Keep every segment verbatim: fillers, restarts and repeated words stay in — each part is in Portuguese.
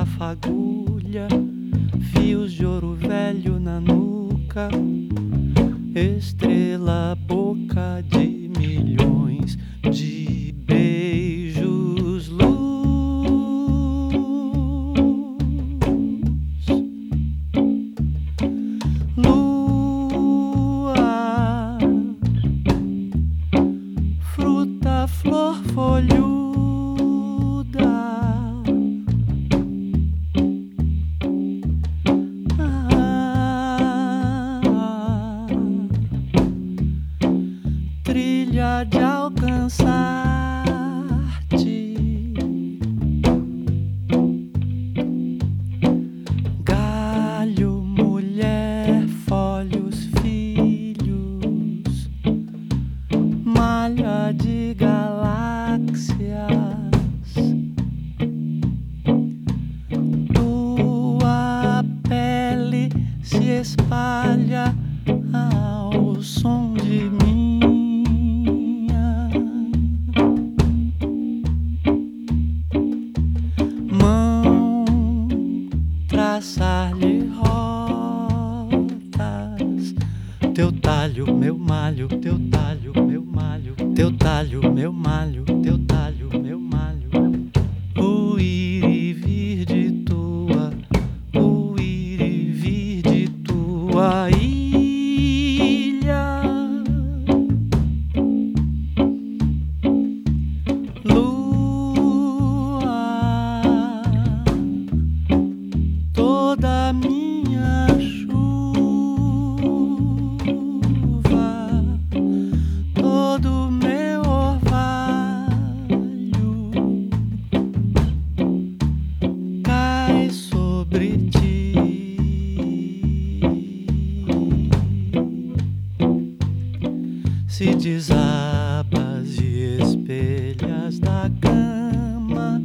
na fagulha, fios de ouro velho na nuca, estrela, boca de milhões de beijos, luz, lua, fruta, flor, folhuda, trilha de alcançar-te, galho, mulher, folhos, filhos, malha de galáxias, tua pele se espalha ao som de mim. Traçar-lhe rotas, teu talho, meu malho, teu talho, meu malho, teu talho, meu malho, teu talho, meu malho, o ir e vir de tua, o ir e vir de tua ilha, toda minha chuva, todo meu orvalho cai sobre ti, se desabas e espelhas da cama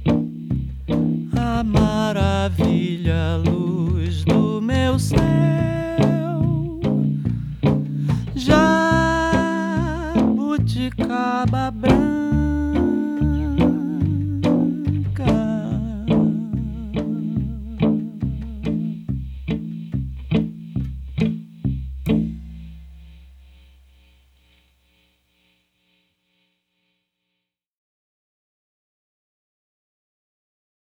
a maravilha, luz do meu céu, jabuticaba branca.